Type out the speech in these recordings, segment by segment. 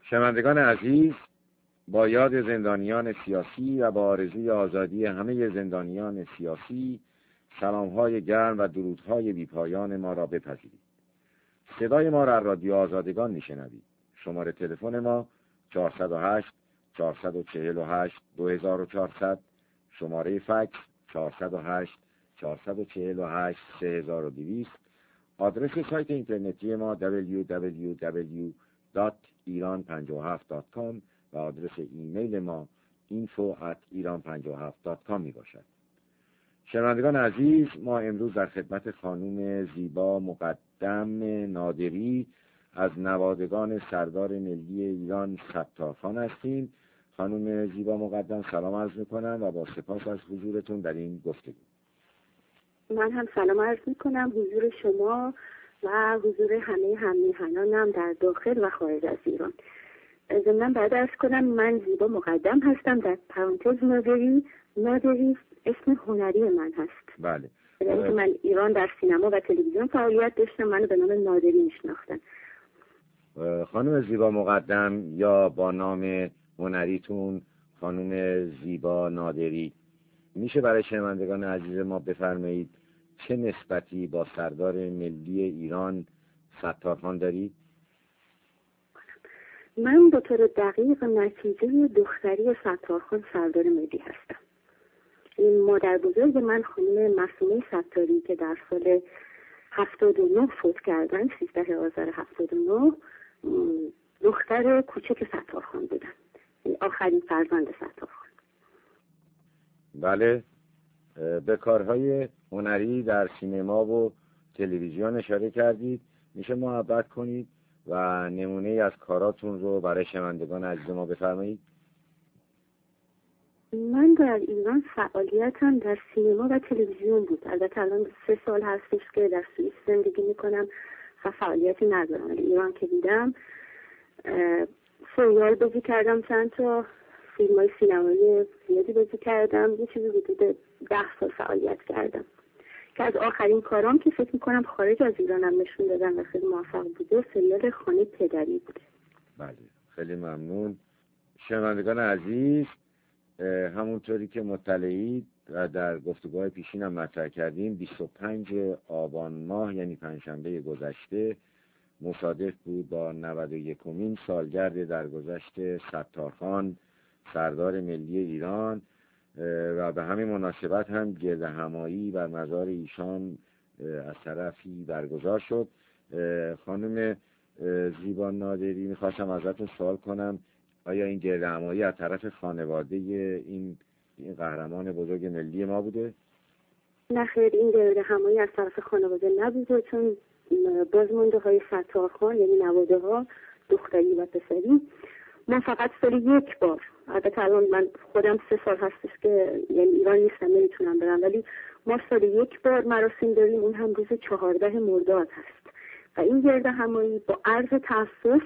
شنوندگان عزیز، با یاد زندانیان سیاسی و با آرزوی آزادی همه زندانیان سیاسی، سلام‌های گرم و درودهای بی‌پایان ما را بپذیرید. صدای ما را از رادیو آزادگان میشنوید. شماره تلفن ما 408 448 2400، شماره فکس 408 448 3200، آدرس سایت اینترنتی ما www.iran57.com و آدرس ایمیل ما info@iran57.com می باشد. شنوندگان عزیز، ما امروز در خدمت خانم زیبا مقدم نادری از نوادگان سردار ملی ایران ستارخان هستیم. خانم زیبا مقدم، سلام عرض میکنم و با سپاس از حضورتون در این گفتگو. من هم سلام عرض میکنم حضور شما و حضور همه هممیهنانم در داخل و خارج از ایران. ضمناً بعد عرض کنم من زیبا مقدم هستم، در پرانتز نادری اسم هنری من هست. بله. یعنی من ایران در سینما و تلویزیون فعالیت داشتم، منو به نام نادری میشناختن. خانم زیبا مقدم یا با نام هنریتون خانم زیبا نادری، میشه برای شنوندگان عزیز ما بفرمایید چه نسبتی با سردار ملی ایران ستارخان دارید؟ من به طور دقیق نتیجه دختری ستارخان سردار ملی هستم. این مادر بزرگ من خانم معصومه ستاری که در سال 79 فوت کردن، 13 آذر 79، دختر کوچک ستارخان بودن، این آخرین فرزند ستارخان. بله. به کارهای هنری در سینما و تلویزیون اشاره کردید، میشه محبت کنید و نمونه از کاراتون رو برای شنوندگان عزیز ما بفرمایید؟ من در ایران فعالیتم در سینما و تلویزیون بود. البته الان 3 سال هستش که در سوئیس زندگی میکنم و فعالیتی ندارم. ایران که دیدم سریال بازی کردم، چند تا فیلم‌های سینمایی زیادی بازی کردم، یه چیزی حدود 10 سال فعالیت کردم که از آخرین کارام که فکر میکنم خارج از ایرانم نشون دادم و خیلی موفق بوده سریال خانه پدری بوده. بله، خیلی ممنون. شنوندگان عزیز، همونطوری که مطلعید و در گفتگوهای پیشین هم مطرح کردیم، 25 آبان ماه یعنی پنجشنبه گذشته مصادف بود با 91مین سالگرد درگذشت ستارخان سردار ملی ایران و به همین مناسبت هم گردهمایی بر مزار ایشان از طرفی برگزار شد. خانم زیبا نادری، میخواستم ازتون سوال کنم آیا این گردهمایی از طرف خانواده این قهرمان بزرگ ملی ما بوده؟ نه خیر، این گردهمایی از طرف خانواده نبوده، چون بازمانده های ستارخان یعنی نواده ها دختری و پسری ما فقط سال 1 بار، البته الان من خودم 3 سال هستش که یعنی ایران نیستم نمیتونم برم، ولی ما سال 1 بار مراسم داریم، اون هم روز 14 مرداد هست و این گردهمایی با عرض تأسف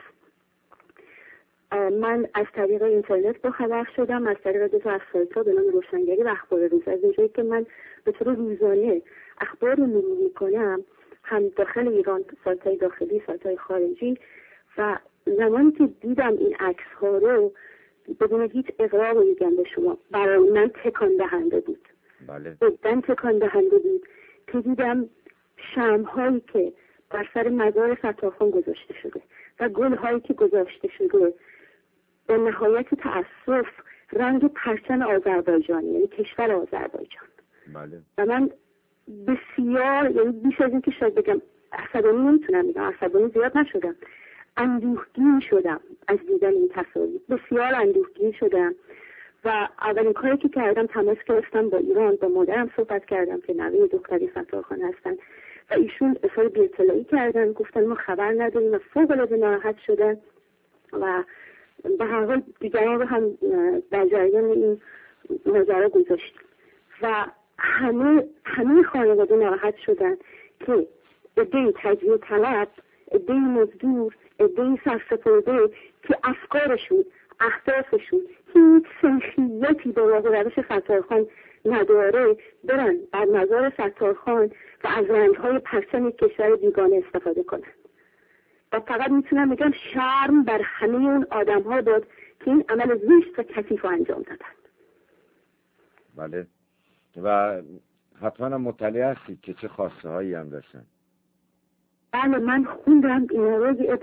من از طریق اینترنت با خبر شدم، از طریق 2 تا از سایت‌ها به نام روشنگری و اخبار روز، از اینجایی که من به طور روزانه اخبار رو مرور میکنم، هم داخل ایران، سایت‌های داخلی، سایت‌های خارجی، و زمانی که دیدم این عکس‌ها رو بدون هیچ اغراقی میگم به شما، برای من تکان دهنده بود. بله. بدن تکان دهنده بود که دیدم شمع‌هایی که بر سر مزار ستارخان گذاشته شده و گل‌هایی که گذاشته شده به نهایت تأسف رنگ پرچم آذربایجانی، یعنی کشور آذربایجان. بله. و من بسیار، یعنی بیش از این که شاید بگم عصبانی نمیتونم بگم، عصبانی زیاد نشدم، اندوهگین شدم از دیدن این تصاویر، بسیار اندوهگین شدم و اولین کاری که کردم تماس گرفتم با ایران، با مادرم صحبت کردم که نوه دختری ستارخان هستن و ایشون اظهار بی‌اطلاعی کردن، گفتن ما خبر نداریم و فوق‌العاده ناراحت شدن و به هر حال دیگران رو هم در جریان این ماجرا گذاشتیم و همه خانواده ناراحت شدن که عده‌ای تجزیه طلب، عده‌ای مزدور، عده‌ای سرسپرده که افکارشون، اهدافشون هیچ سنخیتی با راه و روش ستارخان نداره برن بر مزار ستارخان و از رنگ‌های پرچم کشور بیگانه استفاده کنن. و فقط میتونم بگم شرم بر همه اون آدم ها داد که این عمل زشت و کثیف رو انجام دادن. بله. و حتما مطلع هستید که چه خواسته هایی هم داشتن. بله من خوندم اینا رو،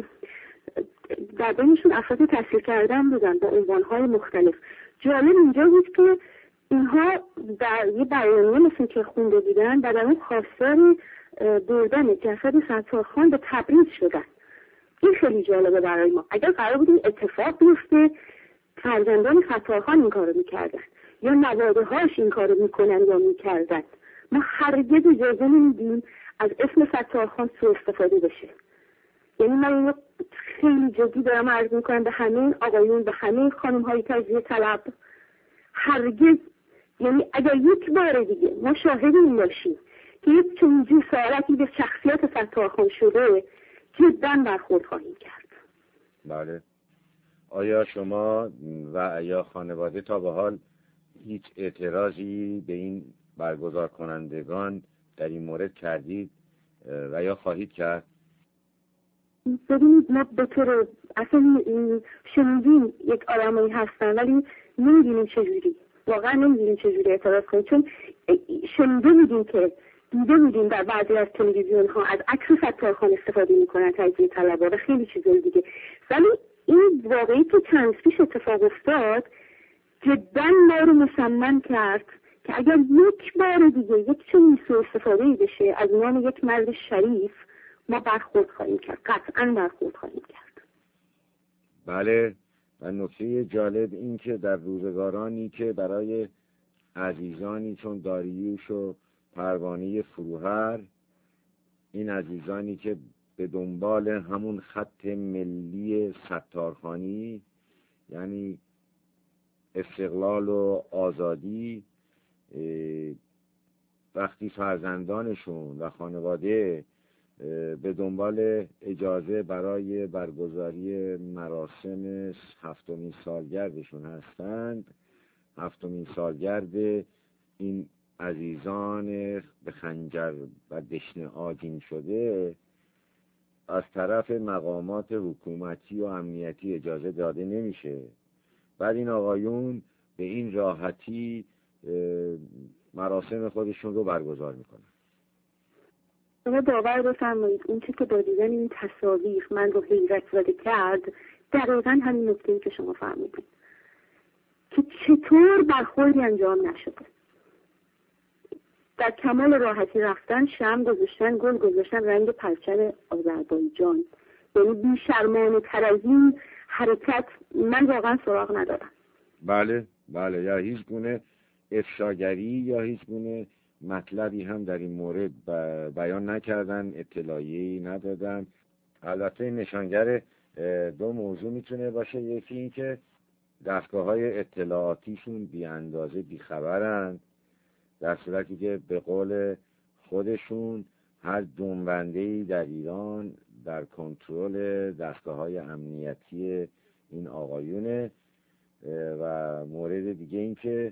در بینشون افراد تحصیل کردن بودن با عنوانهای مختلف. جالب اینجا بود که اینها در یه بیانیه مثل که خونده بودن و در اون خواستار بردن جسد ستارخان به تبریز شدن. این خیلی جالبه برای ما. اگر قرار بود این اتفاق بیفته فرزندان ستارخان این کارو میکردن یا نواده‌هاش این کارو میکنن یا میکردن، ما هرگز اجازه نمیدیم از اسم ستارخان سوء استفاده بشه. یعنی من اینو خیلی جدی دارم عرض میکنم به همه این آقایون، به همه این خانم‌های تجزیه طلب، هرگز، یعنی اگر یک بار دیگه ما شاهد این باشیم که یک چنین جسارتی به شخصیت ستارخان شده، جداً برخورد خواهیم کرد. بله. آیا شما و یا خانواده تا به حال هیچ اعتراضی به این برگزار کنندگان در این مورد کردید و یا خواهید کرد؟ ببینید ما به طور اصلا شنیدیم یک آدمایی هستن ولی نمیدونیم چجوری، واقعا نمیدونیم چجوری اعتراض کنیم، چون شنیده بودیم که دیده بودیم در بعضی از تلویزیون ها از عکس ستارخان استفاده میکنن تجزیه طلبها و خیلی چیزای دیگه، ولی این واقعی که چند پیش اتفاق افتاد جدا ما رو مصمم کرد که اگر یک بار دیگه یک چنین سوء استفاده‌ای بشه از نام یک مرد شریف، ما برخورد خواهیم کرد، قطعا برخورد خواهیم کرد. بله. و نکته جالب این که در روزگارانی که برای عزیزانی چون داریوش و پروانه فروهر، این عزیزانی که به دنبال همون خط ملی ستارخانی یعنی استقلال و آزادی، وقتی فرزندانشون و خانواده به دنبال اجازه برای برگزاری مراسم 7مین سالگردشون هستند، 7مین سالگرد این عزیزان به خنجر و دشنه آگین شده، از طرف مقامات حکومتی و امنیتی اجازه داده نمیشه. بعد این آقایون به این راحتی مراسم خودشون رو برگزار میکنن. شما باور بفرمایید اون چی که با دیدن این تصاویر من رو حیرت زده کرد دقیقا همین نکته‌ای که شما فرمودید که چطور برخوردی انجام نشده. در کمال راحتی رفتن، شمع گذاشتن، گل گذاشتن رنگ پرچم آذربایجان، یعنی بی‌شرمانه تر از این حرکت من واقعا سراغ ندارم. بله بله، یا هیچ گونه افشاگری یا هیچ گونه مطلبی هم در این مورد بیان نکردن، اطلاعیه‌ای ندادن. البته نشانگر دو موضوع میتونه باشه، یکی این که دستگاه‌های اطلاعاتیشون بی اندازه بیخبرن، در صورتی که به قول خودشون هر جنبنده‌ای در ایران در کنترل دستگاه‌های امنیتی این آقایونه. و مورد دیگه این که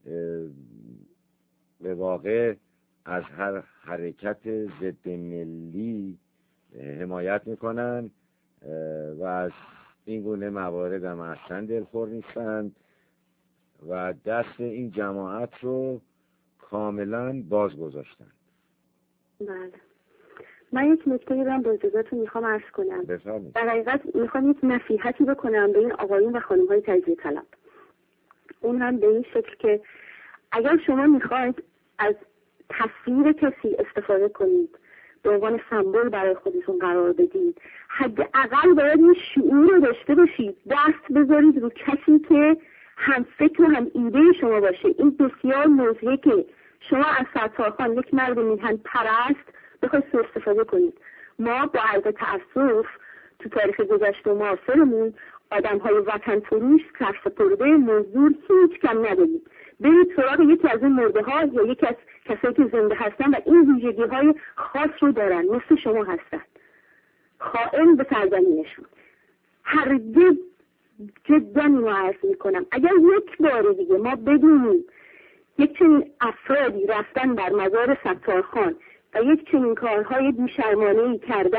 به واقع از هر حرکت ضد ملی حمایت میکنن و از این گونه موارد هم اصلا دلخور نیستند و دست این جماعت رو کاملا باز گذاشتن. بله. من یک نکته رو با اجازهتون میخوام عرض کنم. بفرمایید. در حقیقت میخوام یک نصیحتی بکنم به این آقایون و خانم‌های تجزیه طلب. اون هم به این شکل که اگر شما میخواید از تصویر کسی استفاده کنید به عنوان سمبل برای خودتون قرار بدید، حداقل باید این شعور رو داشته باشید، دست بذارید رو کسی که هم فکر و هم ایده شما باشه. این بسیار موضوعی که شما از ستارخان یک مرد میهن پرست بخواید سوء استفاده کنید. ما با عرض تأسف تو تاریخ گذشته و معاصرمون آدم‌های وطن فروش، سرسپرده، مزدور هیچ کم نداریم. برید سراغ یکی از این مرده-ها یا یکی از کسایی که زنده هستن و این ویژگی‌های خاص رو دارن، مثل شما هستن، خائن به سرزمینشون. هرگز جدا اینو عرض میکنم اگر یک بار دیگه ما بدونیم یک چنین افرادی رفتن بر مزار ستارخان و یک چنین کارهای بیشرمانه‌ای کردن،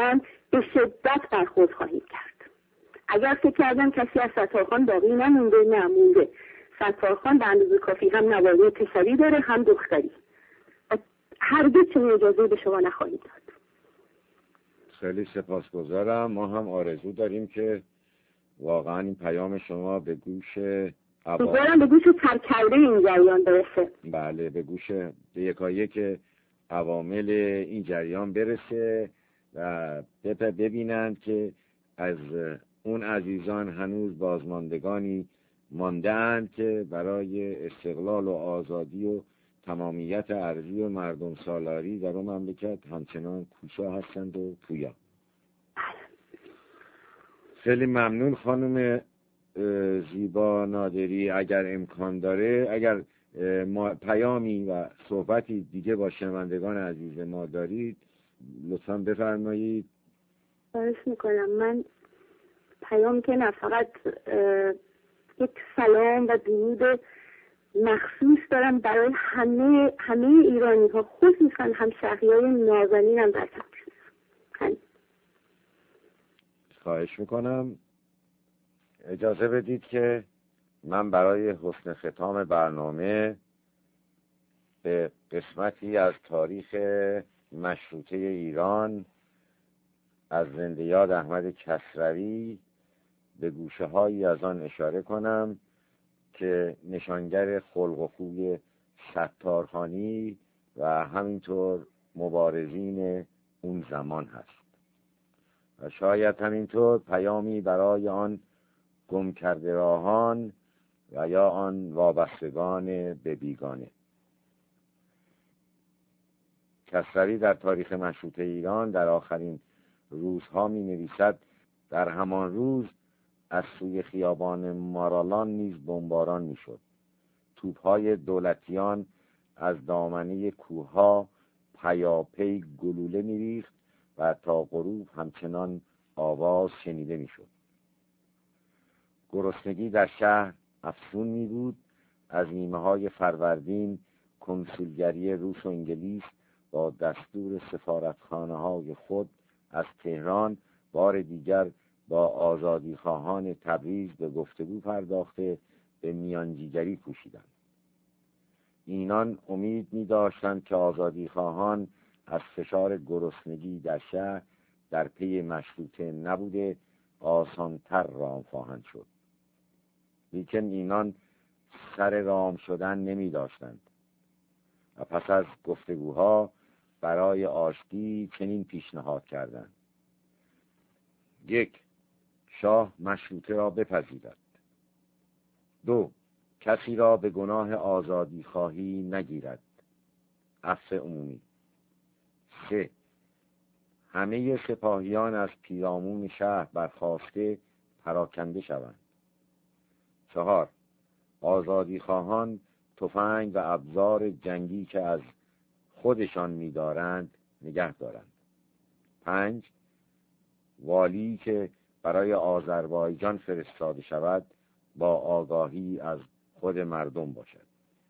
به شدت برخورد خواهیم کرد. اگر فکر کردم کسی از ستارخان باقی نمونده. ستارخان به اندازه کافی هم نواری پسری داره هم دختری. هرگز چنین اجازه به شما نخواهیم داد. خیلی سپاسگزارم. ما هم آرزو داریم که واقعا این پیام شما به گوش به گوش سرکرده این جریان برسه. بله، به گوش یکایک عوامل این جریان برسه و ببینند که از اون عزیزان هنوز بازماندگانی مانده‌اند که برای استقلال و آزادی و تمامیت ارضی و مردم سالاری در اون مملکت همچنان کوشا هستند و پویا. خیلی ممنون خانم زیبا نادری. اگر امکان داره، اگر پیامی و صحبتی دیگه با شنوندگان عزیز ما دارید لطفاً بفرمایید. خواهش میکنم. من پیام که نه، فقط یک سلام و درود مخصوص دارم برای همه ایرانی ها، خصوصا همشهریای نازنینم در تبریز. خواهش میکنم. اجازه بدید که من برای حسن ختام برنامه به قسمتی از تاریخ مشروطه ایران از زنده یاد احمد کسروی به گوشه هایی از آن اشاره کنم که نشانگر خلق و خوی ستارخانی و همینطور مبارزین اون زمان هست و شاید همینطور پیامی برای آن گم کرده راهان و یا آن وابستگان به بیگانه. کسروی در تاریخ مشروطه ایران در آخرین روزها می نویسد: در همان روز از سوی خیابان مارالان نیز بمباران می شد. توپهای دولتیان از دامنه کوهها پیاپی گلوله می ریخت و تا غروب همچنان آواز شنیده می شد. گرسنگی در شهر افزون می بود. از نیمه های فروردین کنسولگری روس و انگلیس با دستور سفارتخانه های خود از تهران بار دیگر با آزادیخواهان تبریز به گفتگو پرداخته به میانجیگری کوشیدند. اینان امید می داشتند که آزادیخواهان از فشار گرسنگی در شهر در پی مشروطه نبوده آسانتر رام خواهند شد. لیکن اینان سر رام شدن نمی داشتند و پس از گفتگوها برای آشتی چنین پیشنهاد کردند: 1. شاه مشروطه را بپذیرد. 2. کسی را به گناه آزادی خواهی نگیرد. عفو عمومی. 3. همه سپاهیان از پیرامون شهر برخاسته پراکنده شوند. 4. آزادی خواهان تفنگ و ابزار جنگی که از خودشان می‌دارند نگه دارند. 5. والی که برای آذربایجان فرستاده شود با آگاهی از خود مردم باشد.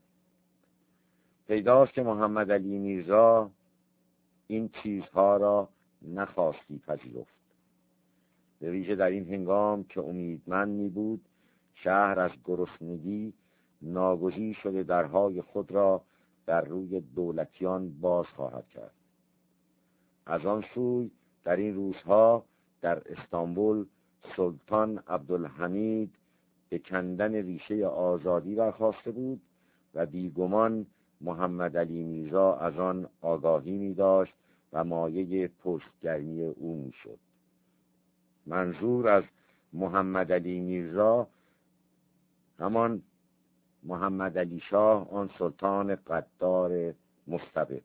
پیداست که محمد علی میرزا این چیزها را نخواستی پذیرفت، به ویژه در این هنگام که امیدمند می بود شهر از گرسنگی ناگزیر شده درهای خود را در روی دولتیان باز خواهد کرد. از آن سوی در این روزها در استانبول سلطان عبدالحمید به کندن ریشه آزادی برخاسته بود و بیگمان محمد علی میرزا از آن آگاهی می داشت و مایه پشتگرمی او می شد. منظور از محمد علی میرزا همان محمد علی شاه، آن سلطان قدار مستبد.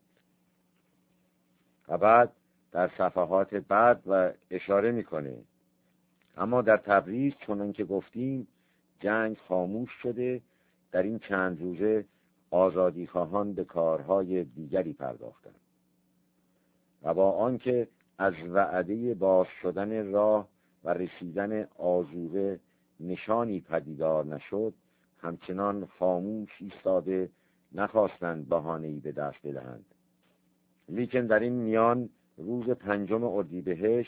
و بعد در صفحات بعد و اشاره میکنه: اما در تبریز چنان که گفتیم جنگ خاموش شده. در این چند روزه آزادی خواهان به کارهای دیگری پرداختند و با آنکه از وعده باز شدن راه و رسیدن آذوقه نشانی پدیدار نشد همچنان خاموش ایستاده، نخواستند بهانه‌ای به دست بدهند. لیکن در این میان روز 5 اردیبهشت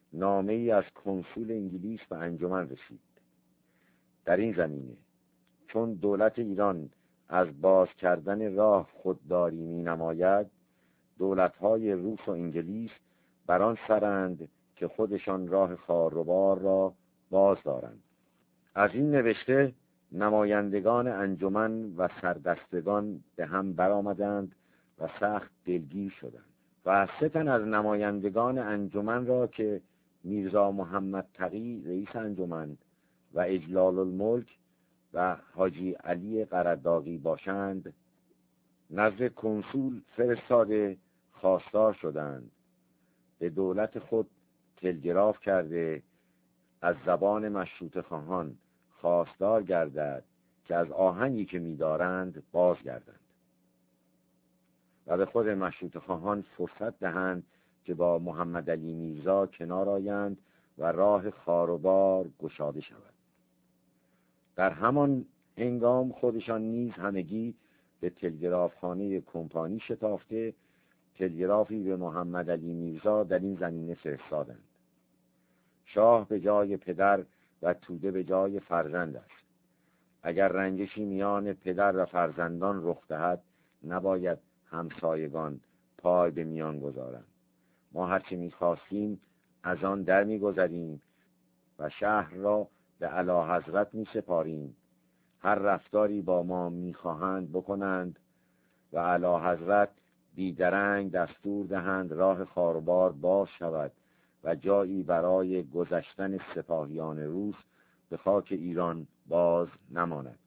نامه ای از کنسول انگلیس به انجمن رسید. در این زمینه چون دولت ایران از باز کردن راه خودداری می نماید، دولت‌های روس و انگلیس بر آن سرند که خودشان راه خاروبار را باز دارند. از این نوشته نمایندگان انجمن و سردستگان به هم برآمدند و سخت دلگیر شدند و 3 تن از نمایندگان انجمن را که میرزا محمد تقی رئیس انجمن و اجلال الملک و حاجی علی قرداغی باشند نزد کنسول فرستاده خواستار شدند به دولت خود تلگراف کرده از زبان مشروطه خواهان خواستار گردد که از آهنگی که می‌دارند بازگردند و به خود مشروطه خواهان فرصت دهند که با محمد علی میرزا کنار آیند و راه خاروبار گشاده شود. در همان هنگام خودشان نیز همگی به تلگرافخانه کمپانی شتافته تلگرافی به محمد علی میرزا در این زمینه فرستادند: شاه به جای پدر و توده به جای فرزند است. اگر رنجشی میان پدر و فرزندان رخ دهد نباید همسایگان پای به میان گذارند. ما هرچه می‌خواستیم از آن در می‌گذریم و شهر را به اعلیحضرت می‌سپاریم. هر رفتاری با ما می‌خواهند بکنند و اعلیحضرت بیدرنگ دستور دهند راه خاروبار باز شود و جایی برای گذشتن سپاهیان روس به خاک ایران باز نماند.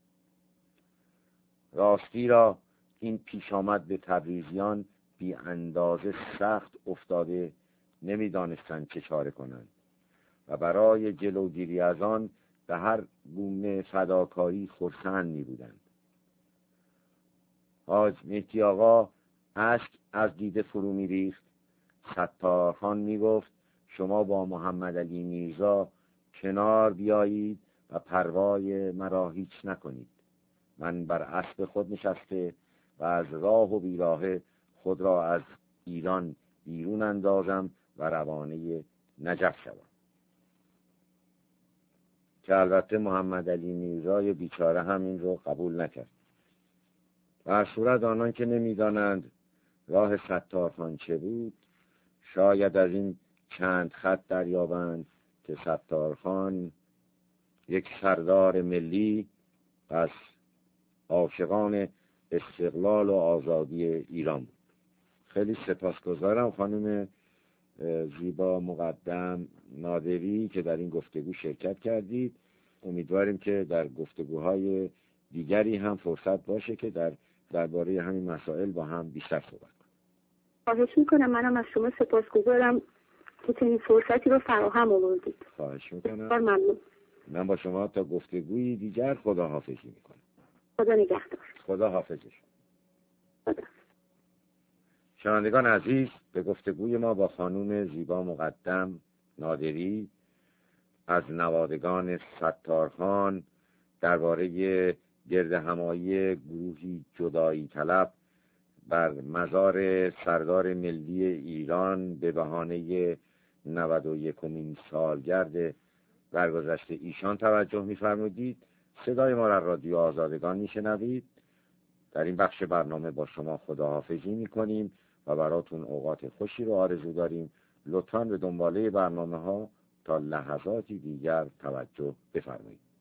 راستی را این پیش آمد به تبریزیان بی اندازه سخت افتاده، نمی‌دانستند چه چاره کنند و برای جلوگیری از آن به هر گونه فداکاری خرسند می‌بودند. حاج مهدی آقا اشک از دیده فرو می‌ریخت. ستارخان می‌گفت شما با محمد علی میرزا کنار بیایید و پروای مرا هیچ نکنید. من بر اسب خود نشسته و از راه و بیراهه خود را از ایران بیرون اندازم و روانه نجف شوم. که البته محمد علی میرزای بیچاره هم این رو قبول نکرد. و صورت آنان که نمیدانند راه ستارخان چه بود، شاید از این چند خط دریابند که ستارخان یک سردار ملی از عاشقان استقلال و آزادی ایران بود. خیلی سپاسگزارم خانم زیبا مقدم نادری که در این گفتگو شرکت کردید. امیدواریم که در گفتگوهای دیگری هم فرصت باشه که درباره همین مسائل با هم بیشتر صحبت کنیم. خواهش میکنم. منم از شما سپاسگزارم که چنین فرصتی رو فراهم آوردید. خواهش میکنم. ممنون. من با شما تا گفتگوی دیگر خداحافظی میکنم. خدا نگهدار. خدا حافظش. خدا. شنوندگان عزیز، به گفتگوی ما با خانم زیبا مقدم نادری از نوادگان ستارخان درباره گردهمایی گروهی جدایی طلب بر مزار سردار ملی ایران به بهانه 91مین سالگرد درگذشت ایشان توجه می‌فرمودید. صدای ما را رادیو آزادگان میشنوید. در این بخش برنامه با شما خداحافظی میکنیم و براتون اوقات خوشی رو آرزو داریم. لطفاً به دنباله برنامه ها تا لحظاتی دیگر توجه بفرمایید.